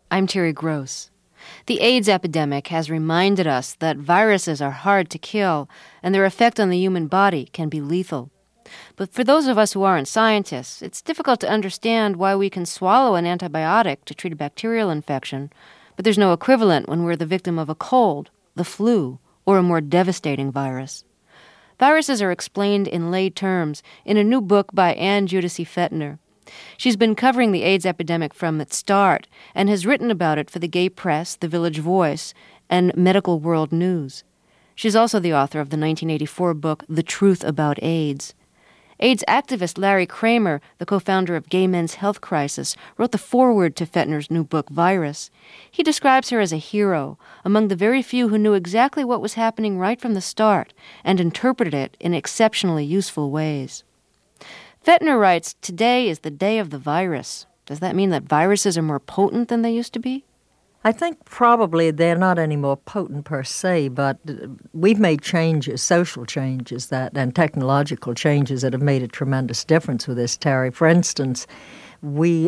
I'm Terry Gross. The AIDS epidemic has reminded us that viruses are hard to kill, and their effect on the human body can be lethal. But for those of us who aren't scientists, it's difficult to understand why we can swallow an antibiotic to treat a bacterial infection, but there's no equivalent when we're the victim of a cold, the flu, or a more devastating virus. Viruses are explained in lay terms in a new book by Ann Judici Fettner. She's been covering the AIDS epidemic from its start and has written about it for the Gay Press, The Village Voice, and Medical World News. She's also the author of the 1984 book The Truth About AIDS. AIDS activist Larry Kramer, the co-founder of Gay Men's Health Crisis, wrote the foreword to Fettner's new book, Virus. He describes her as a hero, among the very few who knew exactly what was happening right from the start and interpreted it in exceptionally useful ways. Fettner writes, "Today is the day of the virus." Does that mean that viruses are more potent than they used to be? I think probably they're not any more potent per se, but we've made changes, social changes and technological changes that have made a tremendous difference with this, Terry. For instance, we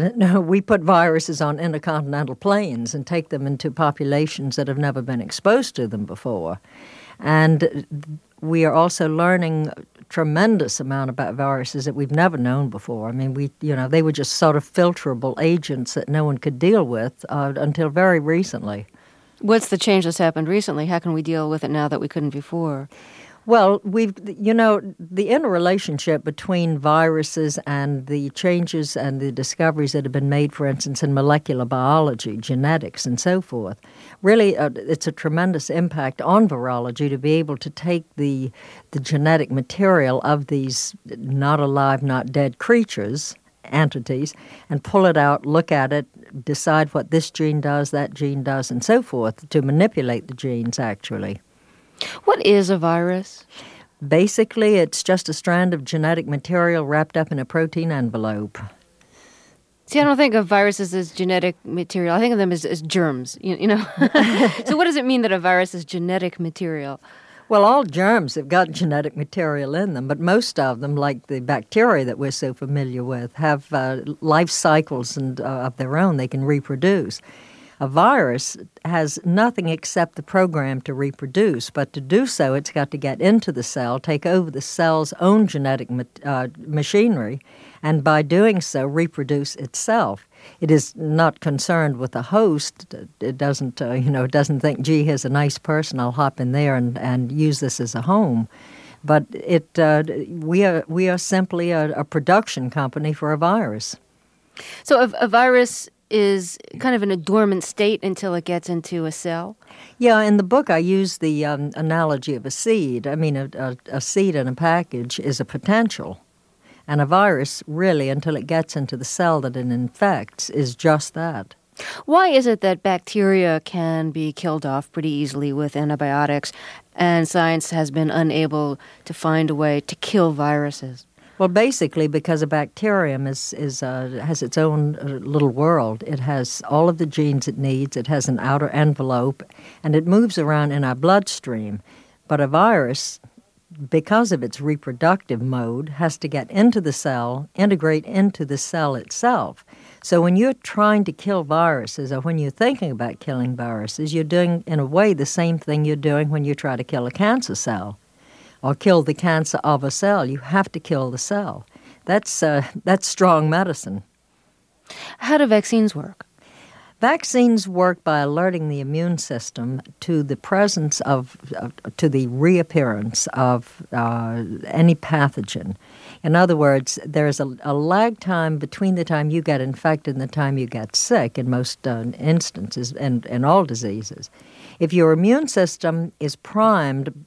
put viruses on intercontinental planes and take them into populations that have never been exposed to them before. And we are also learning a tremendous amount about viruses that we've never known before. I mean, they were just sort of filterable agents that no one could deal with until very recently. What's the change that's happened recently? How can we deal with it now that we couldn't before? Well, the interrelationship between viruses and the changes and the discoveries that have been made, for instance, in molecular biology, genetics, and so forth, really it's a tremendous impact on virology to be able to take the genetic material of these not alive, not dead creatures, entities, and pull it out, look at it, decide what this gene does, that gene does, and so forth, to manipulate the genes, actually. What is a virus? Basically, it's just a strand of genetic material wrapped up in a protein envelope. See, I don't think of viruses as genetic material. I think of them as germs, you know. So what does it mean that a virus is genetic material? Well, all germs have got genetic material in them, but most of them, like the bacteria that we're so familiar with, have life cycles of their own. They can reproduce. A virus has nothing except the program to reproduce, but to do so, it's got to get into the cell, take over the cell's own genetic machinery, and by doing so, reproduce itself. It is not concerned with the host. It doesn't, doesn't think, gee, here's a nice person, I'll hop in there and use this as a home. But we are simply a production company for a virus. So a virus is kind of in a dormant state until it gets into a cell? Yeah, in the book I use the analogy of a seed. I mean, a seed in a package is a potential. And a virus, really, until it gets into the cell that it infects, is just that. Why is it that bacteria can be killed off pretty easily with antibiotics, and science has been unable to find a way to kill viruses? Well, basically, because a bacterium has its own little world. It has all of the genes it needs. It has an outer envelope, and it moves around in our bloodstream. But a virus, because of its reproductive mode, has to get into the cell, integrate into the cell itself. So when you're trying to kill viruses, or when you're thinking about killing viruses, you're doing, in a way, the same thing you're doing when you try to kill a cancer cell or kill the cancer of a cell. You have to kill the cell. That's strong medicine. How do vaccines work? Vaccines work by alerting the immune system to the presence to the reappearance of any pathogen. In other words, there's a lag time between the time you get infected and the time you get sick in most instances, and in all diseases. If your immune system is primed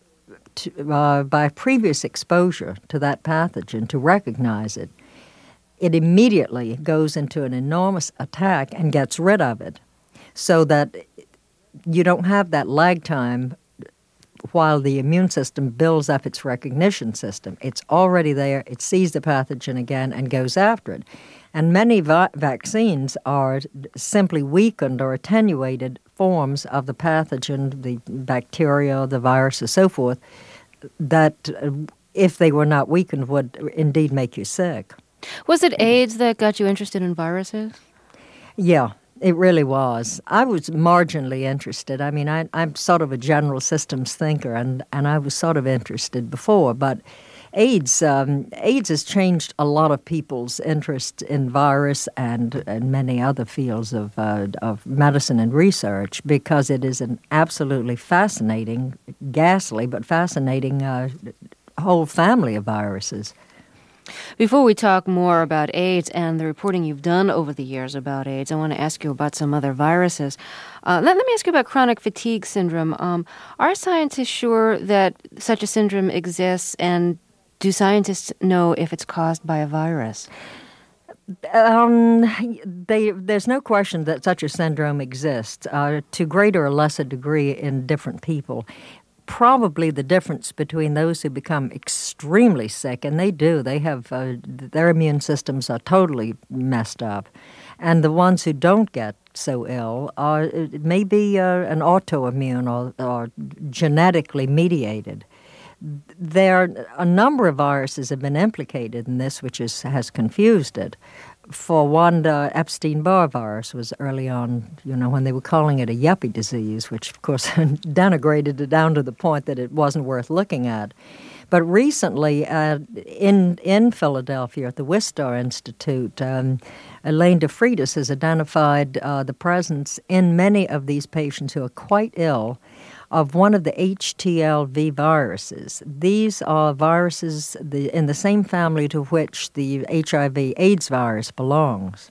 by previous exposure to that pathogen to recognize it, it immediately goes into an enormous attack and gets rid of it, so that you don't have that lag time while the immune system builds up its recognition system. It's already there, it sees the pathogen again and goes after it. And many vaccines are simply weakened or attenuated forms of the pathogen, the bacteria, the virus, and so forth, that if they were not weakened would indeed make you sick. Was it AIDS that got you interested in viruses? Yeah. It really was. I was marginally interested. I mean, I'm sort of a general systems thinker, and I was sort of interested before, but AIDS has changed a lot of people's interest in virus and many other fields of medicine and research, because it is an absolutely fascinating, ghastly, but fascinating whole family of viruses. Before we talk more about AIDS and the reporting you've done over the years about AIDS, I want to ask you about some other viruses. Let me ask you about chronic fatigue syndrome. Are scientists sure that such a syndrome exists, and do scientists know if it's caused by a virus? There's no question that such a syndrome exists to greater or lesser degree in different people. Probably the difference between those who become extremely sick, and they have their immune systems are totally messed up, and the ones who don't get so ill it may be an autoimmune or genetically mediated. A number of viruses have been implicated in this, which has confused it. For one, the Epstein-Barr virus was early on, when they were calling it a yuppie disease, which, of course, denigrated it down to the point that it wasn't worth looking at. But recently, in Philadelphia at the Wistar Institute, Elaine DeFreitas has identified the presence in many of these patients who are quite ill of one of the HTLV viruses. These are viruses in the same family to which the HIV/AIDS virus belongs.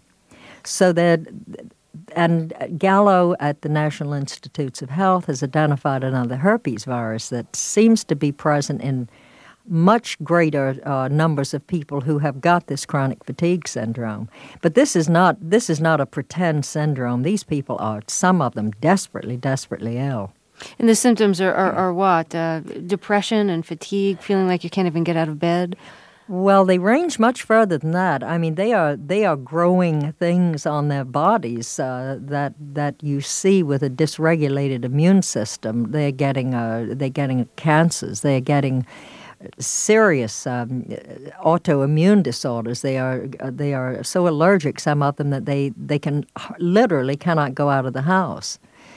And Gallo at the National Institutes of Health has identified another herpes virus that seems to be present in much greater numbers of people who have got this chronic fatigue syndrome. But this is not a pretend syndrome. These people are, some of them, desperately, desperately ill. And the symptoms are what? Depression and fatigue, feeling like you can't even get out of bed? Well, they range much further than that. I mean, they are growing things on their bodies that you see with a dysregulated immune system. They're getting cancers. They're getting serious autoimmune disorders. They are so allergic, some of them, that they can literally cannot go out of the house.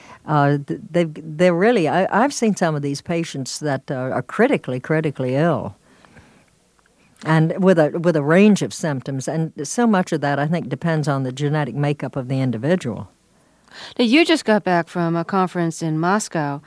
They're really. I've seen some of these patients that are critically ill, and with a range of symptoms. And so much of that, I think, depends on the genetic makeup of the individual. Now, you just got back from a conference in Moscow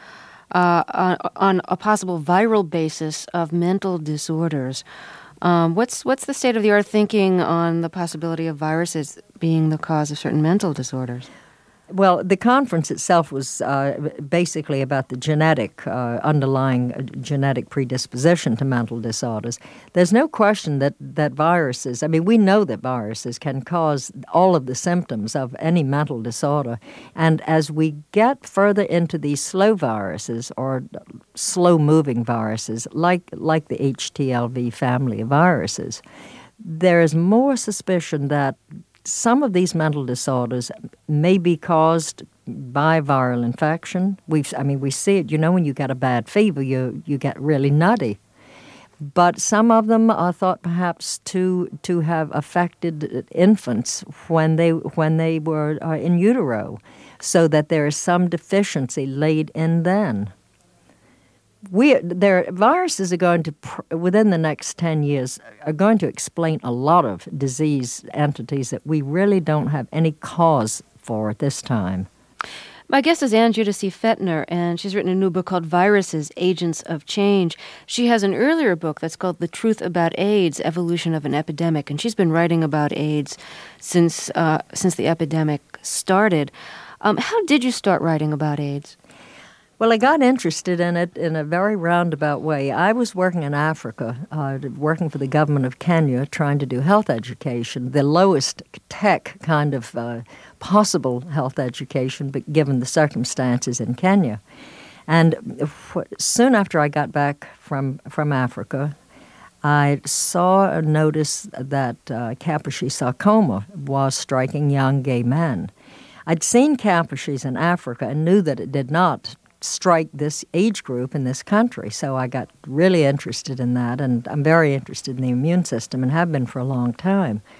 on a possible viral basis of mental disorders. What's the state-of-the-art thinking on the possibility of viruses being the cause of certain mental disorders? Well, the conference itself was basically about the underlying genetic predisposition to mental disorders. There's no question that viruses, we know that viruses can cause all of the symptoms of any mental disorder. And as we get further into these slow viruses or slow-moving viruses, like the HTLV family of viruses, there is more suspicion that some of these mental disorders may be caused by viral infection. We see it. When you get a bad fever, you get really nutty. But some of them are thought perhaps to have affected infants when they were in utero, so that there is some deficiency laid in then. Viruses are going to, within the next 10 years, are going to explain a lot of disease entities that we really don't have any cause for at this time. My guest is Ann Judici Fettner, and she's written a new book called Viruses, Agents of Change. She has an earlier book that's called The Truth About AIDS, Evolution of an Epidemic, and she's been writing about AIDS since the epidemic started. How did you start writing about AIDS? Well, I got interested in it in a very roundabout way. I was working in Africa, working for the government of Kenya, trying to do health education, the lowest tech kind of possible health education, but given the circumstances in Kenya. And soon after I got back from Africa, I saw a notice that Kaposi sarcoma was striking young gay men. I'd seen Kaposi's in Africa and knew that it did not strike this age group in this country. So I got really interested in that, and I'm very interested in the immune system and have been for a long time.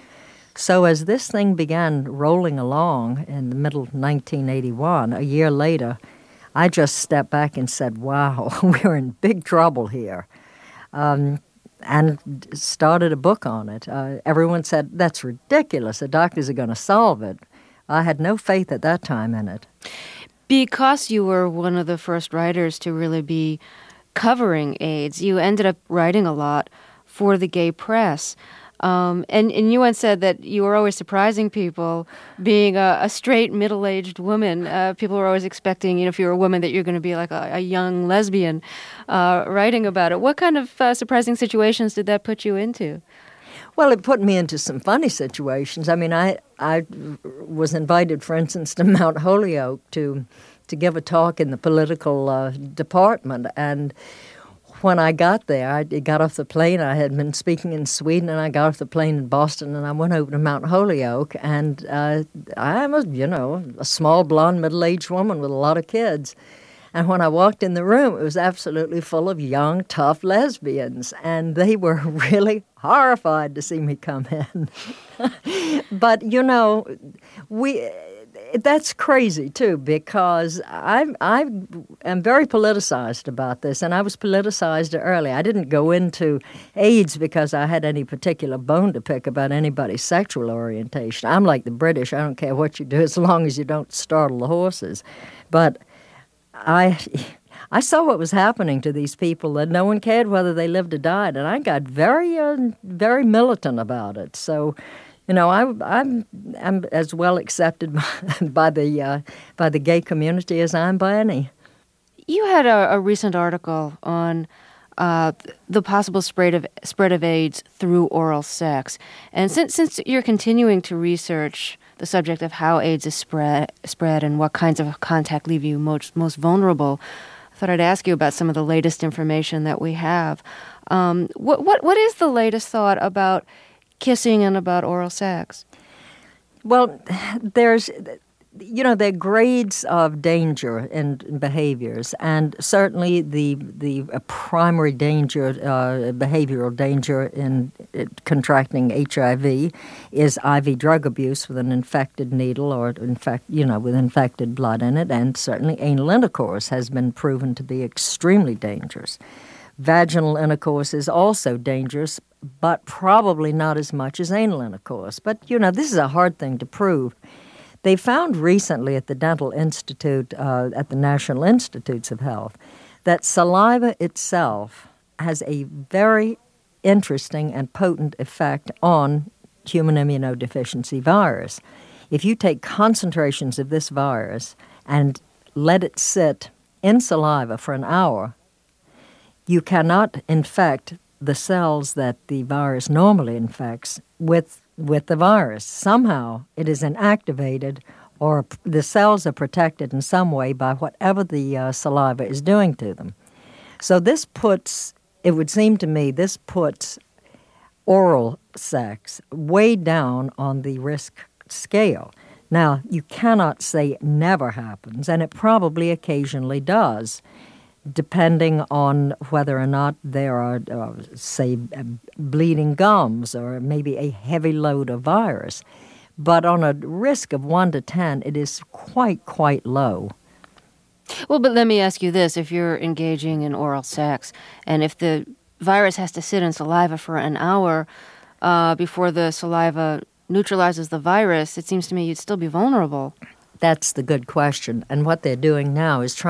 So as this thing began rolling along in the middle of 1981, a year later, I just stepped back and said, wow, we're in big trouble here, and started a book on it. Everyone said, that's ridiculous. The doctors are going to solve it. I had no faith at that time in it. Because you were one of the first writers to really be covering AIDS, you ended up writing a lot for the gay press. And you once said that you were always surprising people, being a straight, middle-aged woman. People were always expecting, if you're a woman, that you're going to be like a young lesbian writing about it. What kind of surprising situations did that put you into? Well, it put me into some funny situations. I mean, I was invited, for instance, to Mount Holyoke to give a talk in the political department, and when I got there, I got off the plane. I had been speaking in Sweden, and I got off the plane in Boston, and I went over to Mount Holyoke, and I'm a small, blonde, middle-aged woman with a lot of kids. And when I walked in the room, it was absolutely full of young, tough lesbians, and they were really horrified to see me come in. But, that's crazy, too, because I am very politicized about this, and I was politicized early. I didn't go into AIDS because I had any particular bone to pick about anybody's sexual orientation. I'm like the British. I don't care what you do as long as you don't startle the horses. But I saw what was happening to these people, that no one cared whether they lived or died, and I got very, very militant about it. So, I'm as well accepted by the gay community as I'm by any. You had a recent article on the possible spread of AIDS through oral sex, and since you're continuing to research the subject of how AIDS is spread and what kinds of contact leave you most vulnerable, I thought I'd ask you about some of the latest information that we have. What is the latest thought about kissing and about oral sex? Well, there are grades of danger in behaviors, and certainly the primary danger, behavioral danger in contracting HIV is IV drug abuse with an infected needle or with infected blood in it, and certainly anal intercourse has been proven to be extremely dangerous. Vaginal intercourse is also dangerous, but probably not as much as anal intercourse. But, this is a hard thing to prove. They found recently at the Dental Institute, at the National Institutes of Health, that saliva itself has a very interesting and potent effect on human immunodeficiency virus. If you take concentrations of this virus and let it sit in saliva for an hour, you cannot infect the cells that the virus normally infects with the virus. Somehow it is inactivated, or the cells are protected in some way by whatever the saliva is doing to them. So it would seem to me, this puts oral sex way down on the risk scale. Now, you cannot say it never happens, and it probably occasionally does, depending on whether or not there are, bleeding gums or maybe a heavy load of virus. But on a risk of 1 to 10, it is quite low. Well, but let me ask you this. If you're engaging in oral sex, and if the virus has to sit in saliva for an hour before the saliva neutralizes the virus, it seems to me you'd still be vulnerable. That's the good question. And what they're doing now is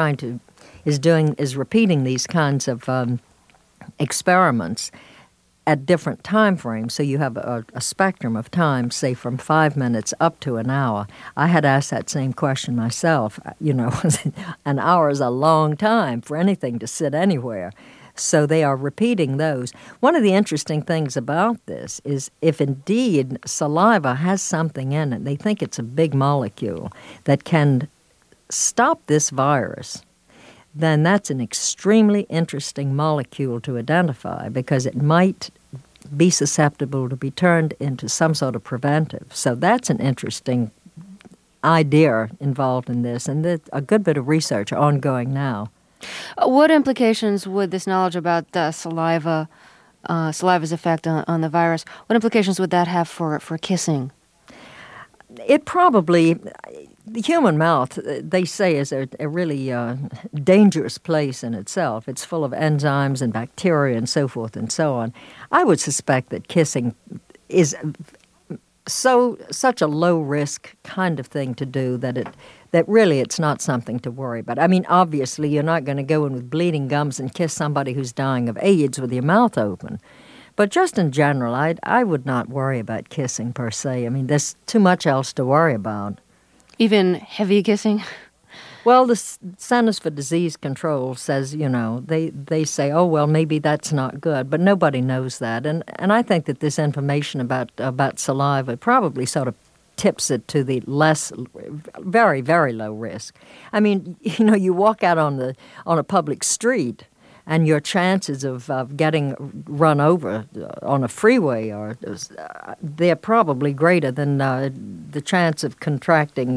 repeating these kinds of experiments at different time frames. So you have a spectrum of time, say from 5 minutes up to an hour. I had asked that same question myself. An hour is a long time for anything to sit anywhere. So they are repeating those. One of the interesting things about this is if indeed saliva has something in it, they think it's a big molecule that can stop this virus, then that's an extremely interesting molecule to identify because it might be susceptible to be turned into some sort of preventive. So that's an interesting idea involved in this, and a good bit of research ongoing now. What implications would this knowledge about saliva saliva's effect on the virus, what implications would that have for kissing? It probably, the human mouth, they say, is a really dangerous place in itself. It's full of enzymes and bacteria and so forth and so on. I would suspect that kissing is such a low-risk kind of thing to do that really it's not something to worry about. I mean, obviously, you're not going to go in with bleeding gums and kiss somebody who's dying of AIDS with your mouth open. But just in general, I would not worry about kissing per se. I mean, there's too much else to worry about. Even heavy kissing? Well, the Centers for Disease Control says, they say, oh, well, maybe that's not good. But nobody knows that. And I think that this information about saliva probably sort of tips it to the less, very, very low risk. I mean, you walk out on a public street, and your chances of getting run over on a freeway they're probably greater than the chance of contracting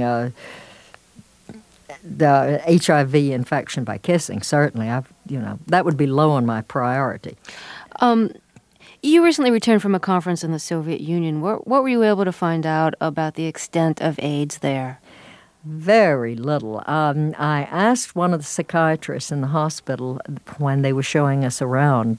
the HIV infection by kissing. Certainly, that would be low on my priority. You recently returned from a conference in the Soviet Union. What were you able to find out about the extent of AIDS there? Very little. I asked one of the psychiatrists in the hospital when they were showing us around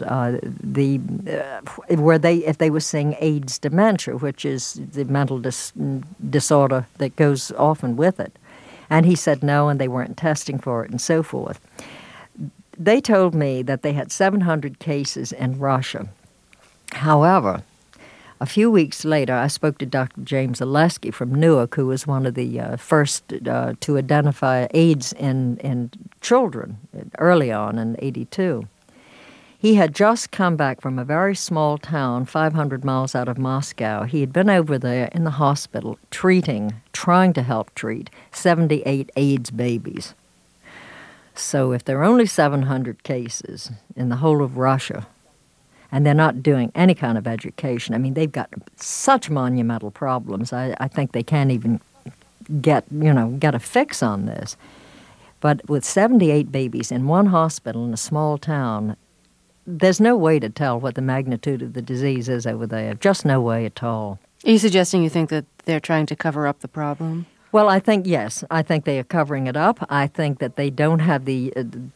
if they were seeing AIDS dementia, which is the mental disorder that goes often with it. And he said no, and they weren't testing for it and so forth. They told me that they had 700 cases in Russia. However, a few weeks later, I spoke to Dr. James Oleski from Newark, who was one of the first to identify AIDS in children early on in '82. He had just come back from a very small town 500 miles out of Moscow. He had been over there in the hospital trying to help treat 78 AIDS babies. So if there are only 700 cases in the whole of Russia, and they're not doing any kind of education. I mean, they've got such monumental problems. I think they can't even get a fix on this. But with 78 babies in one hospital in a small town, there's no way to tell what the magnitude of the disease is over there. Just no way at all. Are you suggesting you think that they're trying to cover up the problem? Well, I think, yes. I think they are covering it up. I think that they don't have they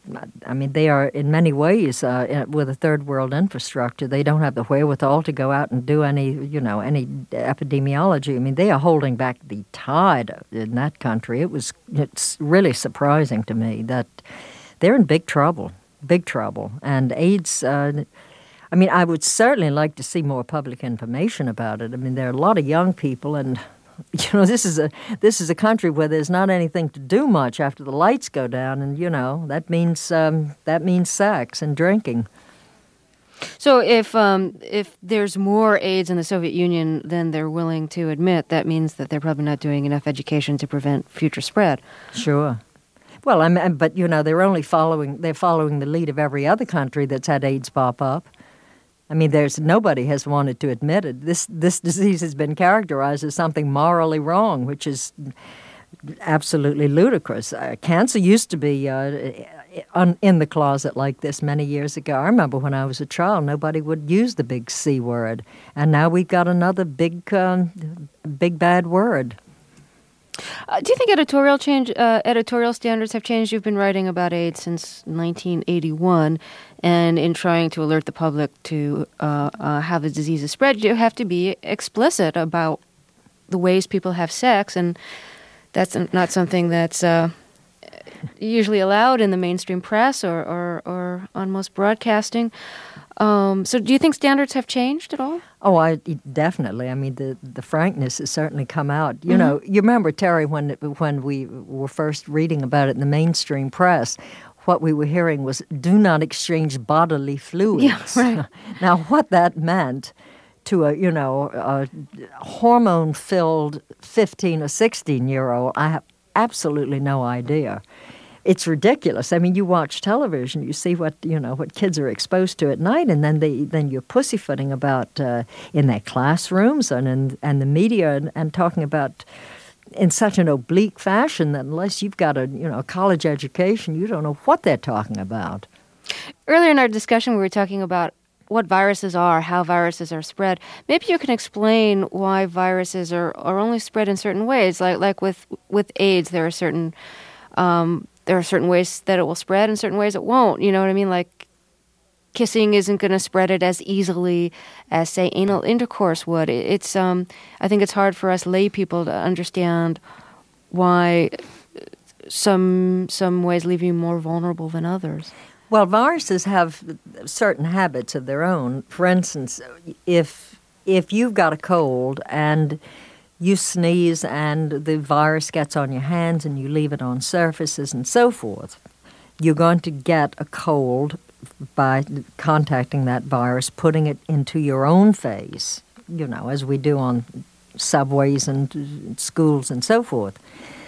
are in many ways, with a third world infrastructure, they don't have the wherewithal to go out and do any epidemiology. I mean, they are holding back the tide in that country. It's really surprising to me that they're in big trouble. And AIDS, I would certainly like to see more public information about it. I mean, there are a lot of young people, and this is a country where there's not anything to do much after the lights go down, and that means sex and drinking. So if there's more AIDS in the Soviet Union than they're willing to admit, that means that they're probably not doing enough education to prevent future spread. Sure. Well, but they're following the lead of every other country that's had AIDS pop up. I mean, nobody has wanted to admit it. This disease has been characterized as something morally wrong, which is absolutely ludicrous. Cancer used to be in the closet like this many years ago. I remember when I was a child, nobody would use the big C word, and now we've got another big bad word. Do you think editorial standards have changed? You've been writing about AIDS since 1981, and in trying to alert the public to how the disease is spread, you have to be explicit about the ways people have sex, and that's not something that's usually allowed in the mainstream press or on most broadcasting. So do you think standards have changed at all? Oh, definitely. I mean, the frankness has certainly come out. You know, you remember, Terry, when we were first reading about it in the mainstream press, what we were hearing was, do not exchange bodily fluids. Yeah, right. Now, what that meant to a hormone-filled 15 or 16-year-old, I have absolutely no idea. It's ridiculous. I mean, you watch television, you see what kids are exposed to at night, and then you're pussyfooting about in their classrooms and the media and talking about in such an oblique fashion that unless you've got a college education, you don't know what they're talking about. Earlier in our discussion, we were talking about what viruses are, how viruses are spread. Maybe you can explain why viruses are only spread in certain ways. Like with AIDS, there are certain ways that it will spread and certain ways it won't. You know what I mean? Like kissing isn't going to spread it as easily as, say, anal intercourse would. I think it's hard for us lay people to understand why some ways leave you more vulnerable than others. Well, viruses have certain habits of their own. For instance, if you've got a cold and you sneeze and the virus gets on your hands and you leave it on surfaces and so forth, you're going to get a cold by contacting that virus, putting it into your own face, as we do on subways and schools and so forth.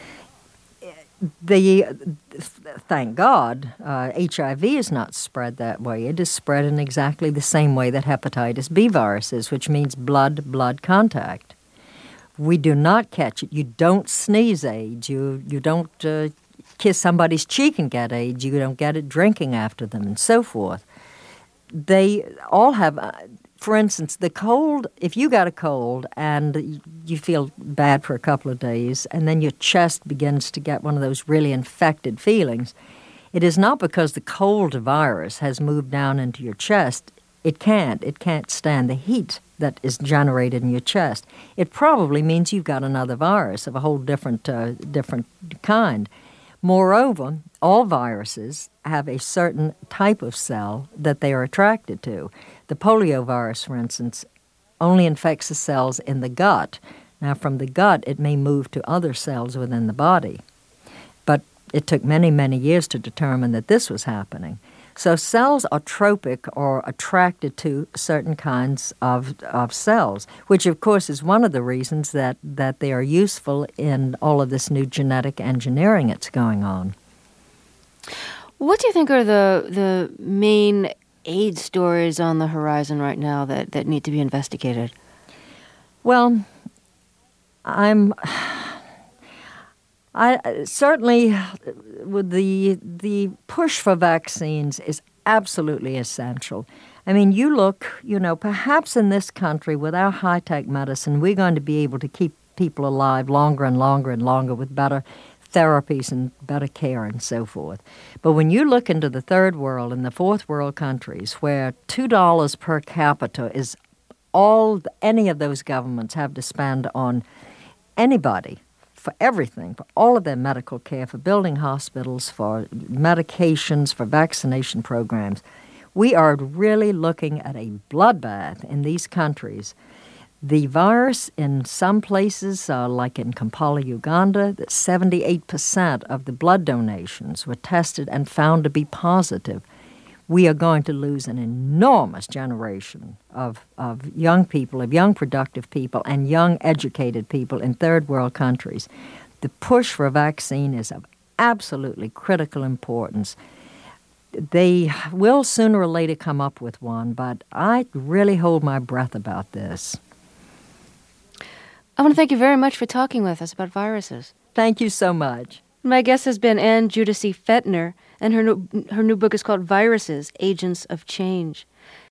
Thank God, HIV is not spread that way. It is spread in exactly the same way that hepatitis B virus is, which means blood-blood contact. We do not catch it. You don't sneeze AIDS. You don't kiss somebody's cheek and get AIDS. You don't get it drinking after them and so forth. They all have, for instance, the cold, if you got a cold and you feel bad for a couple of days and then your chest begins to get one of those really infected feelings, it is not because the cold virus has moved down into your chest. It can't stand the heat that is generated in your chest. It probably means you've got another virus of a whole different kind. Moreover, all viruses have a certain type of cell that they are attracted to. The polio virus, for instance, only infects the cells in the gut. Now, from the gut, it may move to other cells within the body. But it took many, many years to determine that this was happening. So cells are tropic or attracted to certain kinds of cells, which, of course, is one of the reasons that they are useful in all of this new genetic engineering that's going on. What do you think are the main AIDS stories on the horizon right now that need to be investigated? Well, I certainly with the push for vaccines is absolutely essential. I mean, you look, perhaps in this country with our high-tech medicine, we're going to be able to keep people alive longer and longer and longer with better therapies and better care and so forth. But when you look into the third world and the fourth world countries where $2 per capita is all any of those governments have to spend on anybody, for everything, for all of their medical care, for building hospitals, for medications, for vaccination programs. We are really looking at a bloodbath in these countries. The virus in some places, like in Kampala, Uganda, that 78% of the blood donations were tested and found to be positive. We are going to lose an enormous generation of young people, of young productive people, and young educated people in third world countries. The push for a vaccine is of absolutely critical importance. They will sooner or later come up with one, but I really hold my breath about this. I want to thank you very much for talking with us about viruses. Thank you so much. My guest has been Ann Judici Fettner, and her new book is called Viruses, Agents of Change.